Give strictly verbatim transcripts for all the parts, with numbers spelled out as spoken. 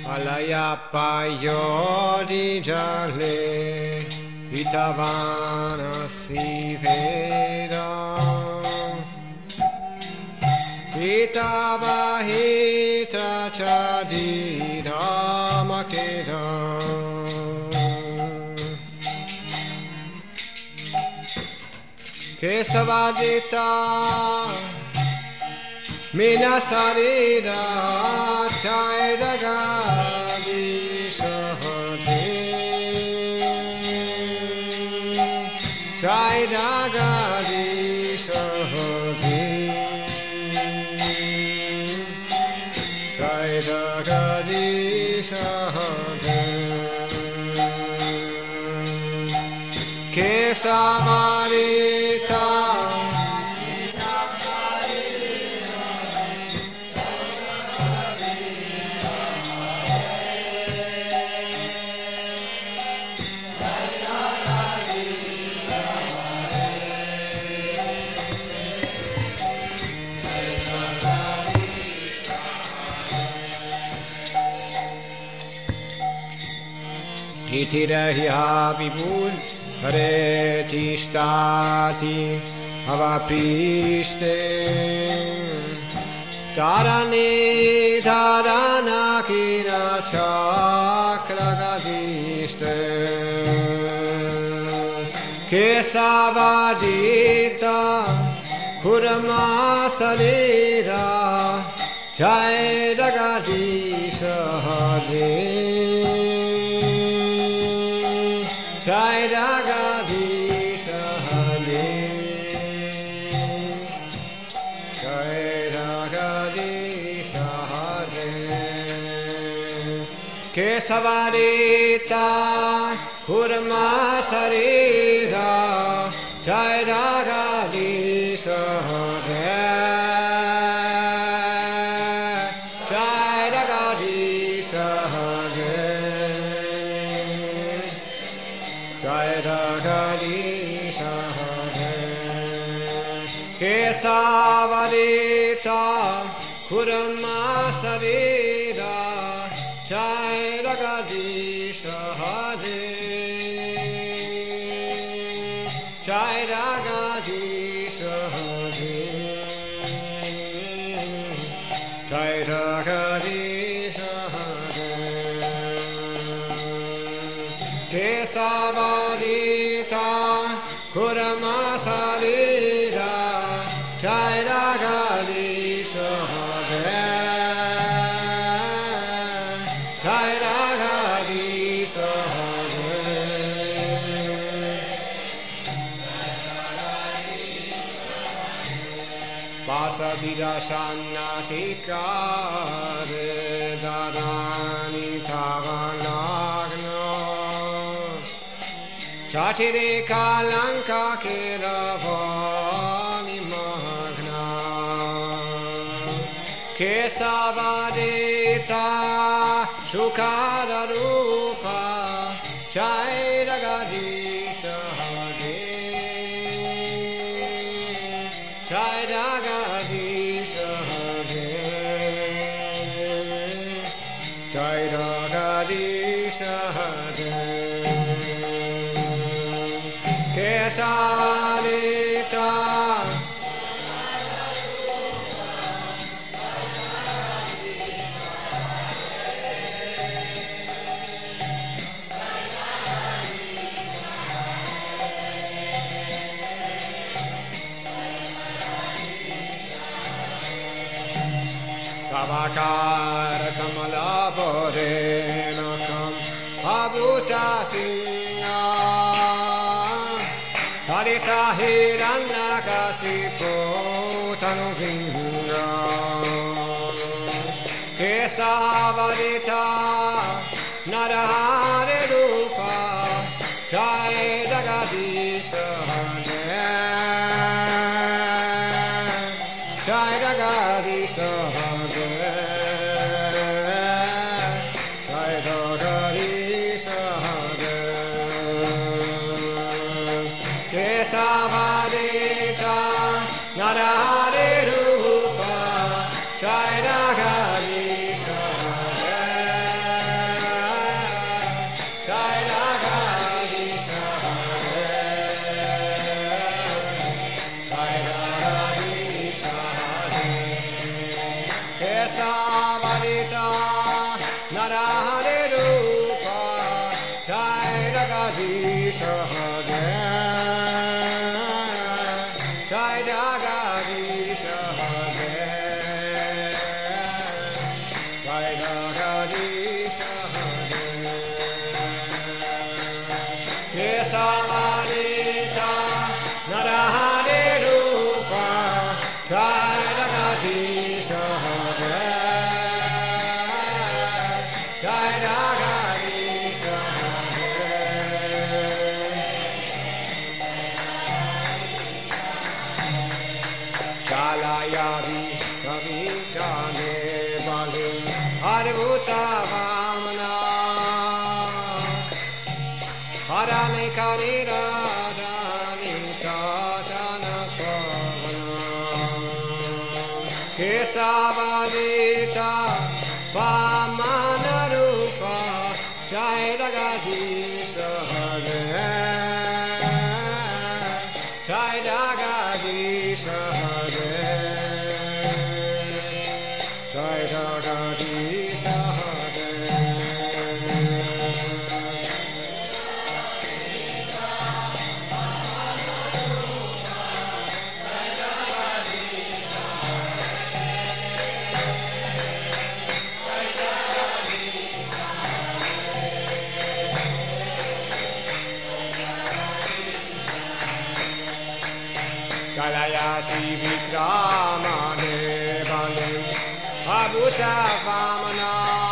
Alaya Payodi Jale Itavana Siveda Itavahita Chadida Makeda Kesavadita Minasarida Chaidagadi Sahati Chaidagadi Sahati Chaidagadi Sahati Kesavarita Itirahya vibhul hare tishtati avaprishte tarane dharana kina chakragadishte kesavadita kurma salira jayadagadisha hare Chaidagadi Sahade Chaidagadi Sahade Kesavarita Kurma Sarira Chaidagadi Sahade Chaidagadi Sahade Chaidagadi Sahade Kesavarita Kurma Sarira Chaidagadi Sahade Chaidagadi Sahade Chaidagadi Sahade Kesavarita Kurma Sarira Chaidagadi Sahade Chaidagadi Sahade Pasavira Sannasikare Dadani Tavanagna Chatire kalanka keravani magna Kesavadita Shukara Rupa Chaidagadi Sahade Chaidagadi Sahade Chaidagadi Sahade Kesavarita Kavakara Kamala Borenakam Abhuta Singha Harita Hiranyakasipo Tanubhinga Kesavarita Narahare Rupa Chaidagadi Sahade Chaidagadi Sahade Chaidagadi Sahade Kesavarita Narahare Rupa Chaidagadi Sahade Hare Jai Jagadish Hare Jai Jagadish Hare Kesavarita Narahare Rupa Jai Jagadish Hare Jai Jagadish Hare Chalayadi Kavitane Bali Harvuta Vamana Harane Karira Dani Tajana Pavana Kesavadita Vamana Rupa Jai Jagadish Hare Jai Jagadish Hare Jai Jagadish Hare Kalayasi Vikramane Bale Abhuta Vamana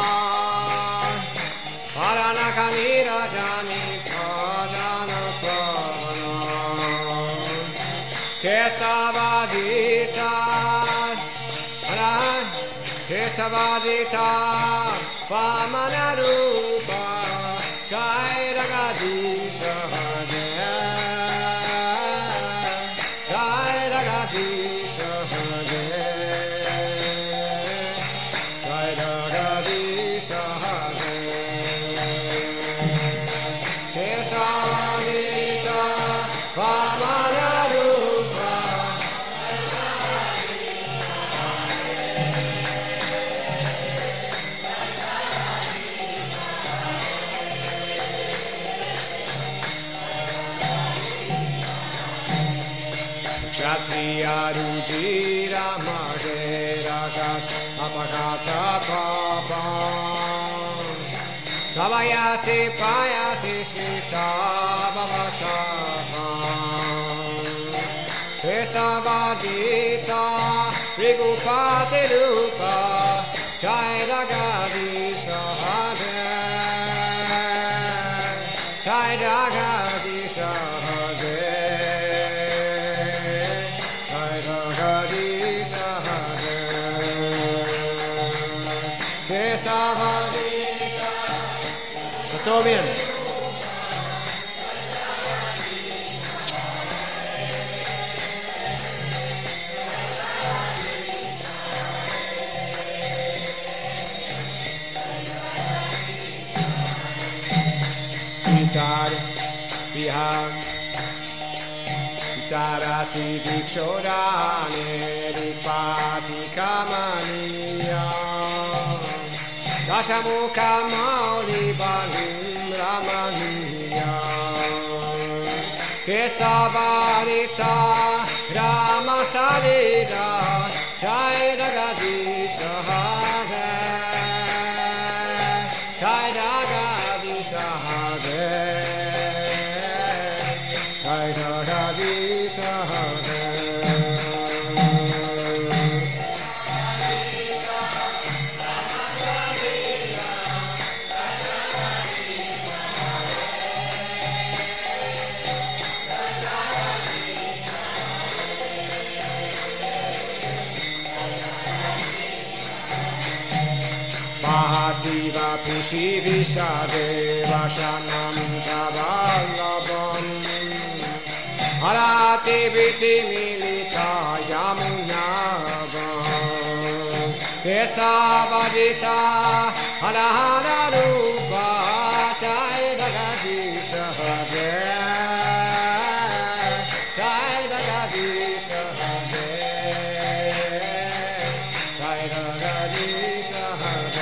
Paranakanira Jani Kajana Pavana Kesavadita Kesavadita Vamana Rupa Jai Jagadish Hare Jai Jagadish Hare Jai Jagadish Hare Kesavadita Vamana Rupa Kshatriya Rudira Magera Gat Apagata Papa Savayasi Payasi Smita Bhavata Kesavadita Rigupati Rupa Jai Jagadish Hare Jai Jagadish Hare Jai Jagadish Hare Kesavadita ¿Todo bien? Vitar, Vihar Vitarasi Vikshorane Ripati Kamaniya Dasamukha Mauli Balim Ramaniya Kesavarita Rama Sarita Jai Jagadish Hare Jai Jagadish Hare Jai Jagadish Hare Mahasiva Pushi Vishadeva Shanam Javallabam Harati Viti Milita Yamunabam Kesavadita Harahara Rupa Jai Jagadish Hare Jai Jagadish Hare Jai Jagadish Hare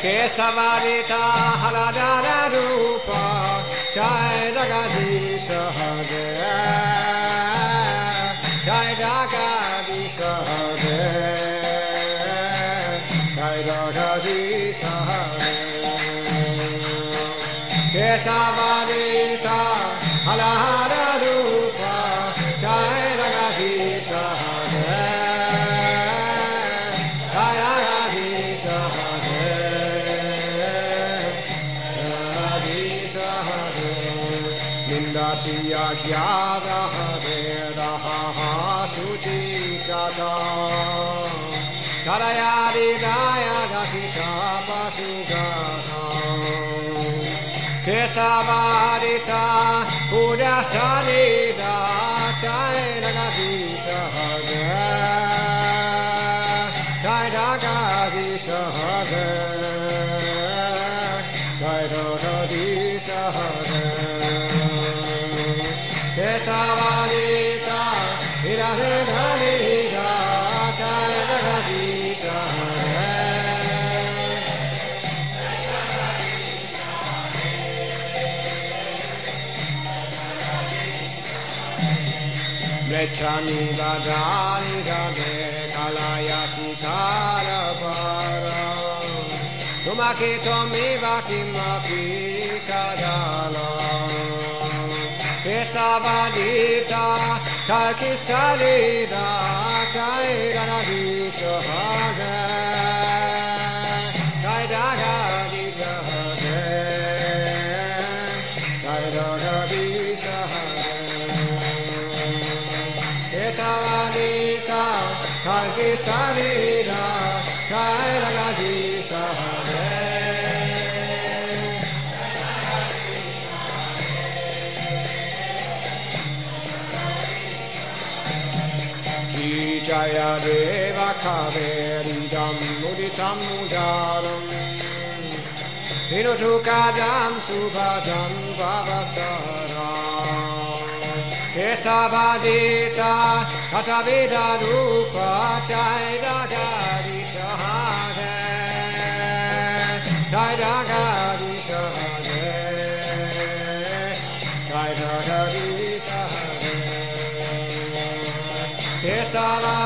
Kesavarita Haladara Rupa Jai Jagadisha Hare Jai Jagadisha Hare Jai Jagadisha Hare Kesavarita Haladara Rupa Jai Jagadisha Hare Jai Jagadisha Hare Siya Jada Hare Raha Suji Jada Karayadi Daya Dakita Pasugata Kesavarita Puja Sarida Jai Jagadisha Hare Jai Jagadisha Hare Jai Jagadisha Hare Kesavarita Hiradharita Jai Jagadisha Hare Mlechani Vadani Gane Kalaya Sitara Para Tumaki Tomi Vakimapi Kadala Kesavarita Kalkisarita Jai Jagadisha Hare Jai Jagadisha Hare Jai Jagadisha Hare Kesavarita Kalkisarita Jai Jagadisha Hare Jaya Deva Kaveridam Muditam Mudaram Hinutukadam Subhadam Vavasaram Kesavadita Katavida Rupa Jai Jagadisha Hare Jai Jagadisha Hare Jai Jagadisha Hare Kesavadita